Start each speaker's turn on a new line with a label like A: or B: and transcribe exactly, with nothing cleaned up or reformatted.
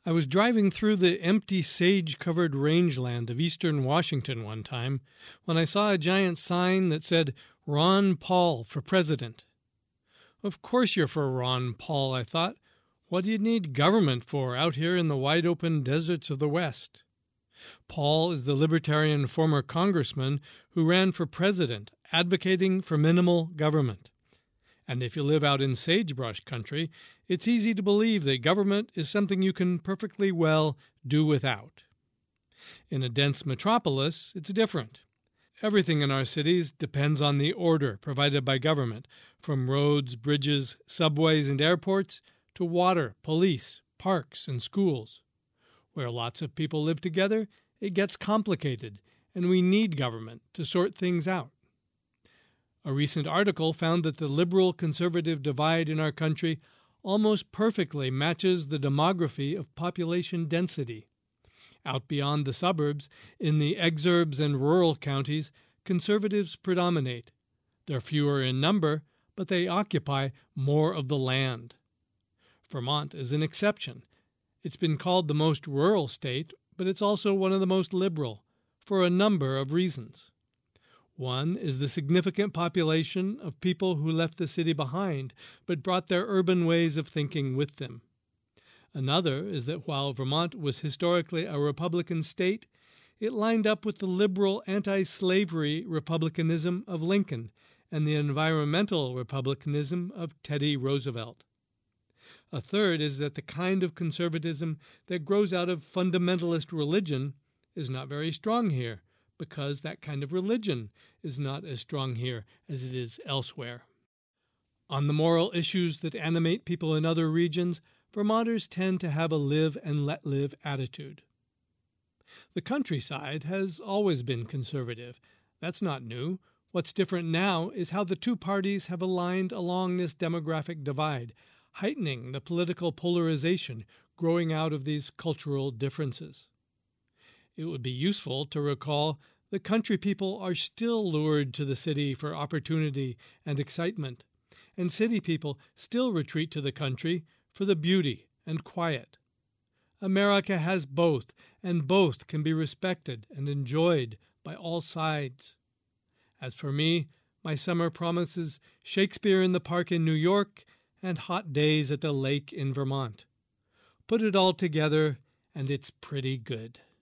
A: I was driving through the empty sage-covered rangeland of eastern Washington one time when I saw a giant sign that said, "Ron Paul for President." Of course you're for Ron Paul, I thought. What do you need government for out here in the wide-open deserts of the West? Paul is the libertarian former congressman who ran for president, advocating for minimal government. And if you live out in sagebrush country, it's easy to believe that government is something you can perfectly well do without. In a dense metropolis, it's different. Everything in our cities depends on the order provided by government, from roads, bridges, subways, and airports to water, police, parks, and schools. Where lots of people live together, it gets complicated, and we need government to sort things out. A recent article found that the liberal-conservative divide in our country almost perfectly matches the demography of population density. Out beyond the suburbs, in the exurbs and rural counties, conservatives predominate. They're fewer in number, but they occupy more of the land. Vermont is an exception. It's been called the most rural state, but it's also one of the most liberal, for a number of reasons. One is the significant population of people who left the city behind, but brought their urban ways of thinking with them. Another is that while Vermont was historically a Republican state, it lined up with the liberal anti-slavery republicanism of Lincoln and the environmental republicanism of Teddy Roosevelt. A third is that the kind of conservatism that grows out of fundamentalist religion is not very strong here, because that kind of religion is not as strong here as it is elsewhere. On the moral issues that animate people in other regions, Vermonters tend to have a live-and-let-live attitude. The countryside has always been conservative. That's not new. What's different now is how the two parties have aligned along this demographic divide, heightening the political polarization growing out of these cultural differences. It would be useful to recall that country people are still lured to the city for opportunity and excitement, and city people still retreat to the country for the beauty and quiet. America has both, and both can be respected and enjoyed by all sides. As for me, my summer promises Shakespeare in the Park in New York and hot days at the lake in Vermont. Put it all together, and it's pretty good.